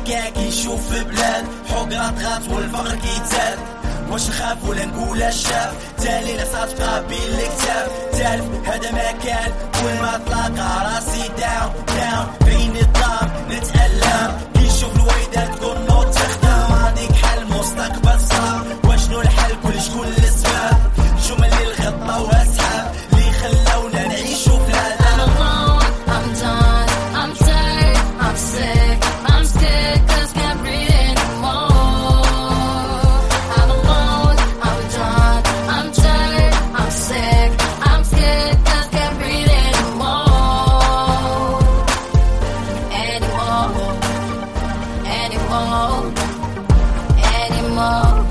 أمريكا كيشوف في بلاد حقرات غاز والفقر كيتزاد. واش نخاف ولا نقول الشاف تالي لا تبقى بين الكتاب تالف هذا ما كان كل ما تلاقى راسي داون داون بين الظلام نتألم كيشوف الويدات تكون نوض تخدم هاديك حل مستقبل صعب واشنو الحل كل شكون الاسباب جمل الغطا واسحاب اللي خلونا نعيشو في العذاب. I'm done, I'm tired, I'm sick, I'm scared cause can't breathe anymore. I'm alone, I'm done, I'm tired, I'm sick, I'm scared cause can't breathe anymore. Anymore, anymore, anymore.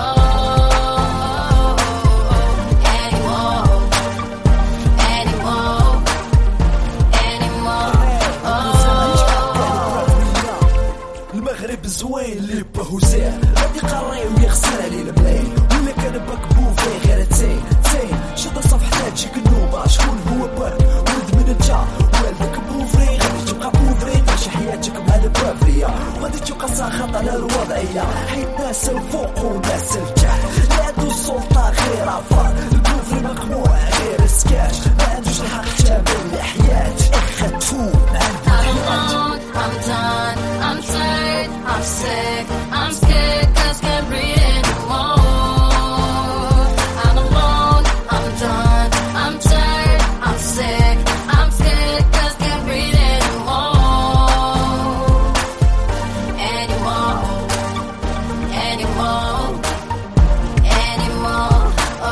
المغرب زوين اللي بهوزير غادي قري ويغسل عليه الملايين ولا كان باك بوفي غير تين شد صفحتها تجيك النوبه شكون هو باك ولد من انت والدك بوفري غادي تبقى بوفري تعيش حياتك مع البافريه وغادي تبقى ساخط على الوضعيه حيت ناس الفوق وناس التحت لا عندو السلطه غير عفار البوفري مقموع غير سكاش ما عندوش الحق تابع الحياه اخدفو ما عنده I'm done, I'm tired, I'm sick, I'm scared cause can't breathe anymore. I'm alone, I'm done, I'm tired, I'm sick, I'm scared cause can't breathe anymore. Anymore, anymore, anymore.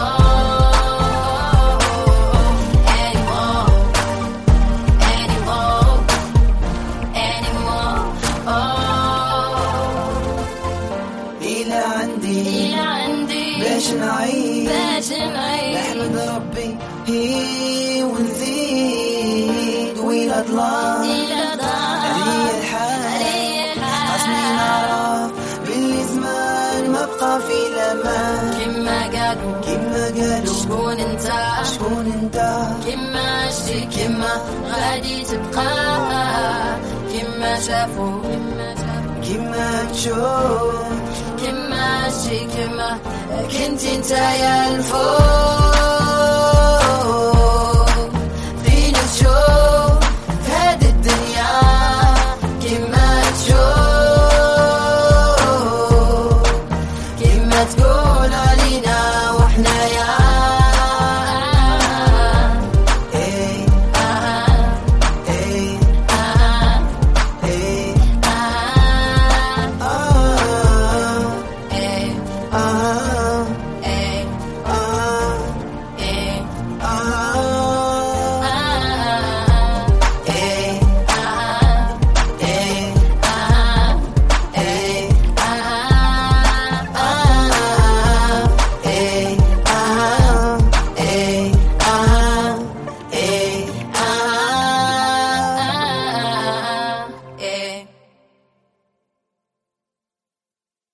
إلى عندي باش نعيش نحمد ربي هي ونزيد وإلى ضلال عليا الحال خاصني نعرف باللي زمان ما بقى في الأمان كما قالوا شكون انت كما عشتي كما غادي تبقى كما شافوا كما تشوف كما عشتي كما كنت انت يا الفوق.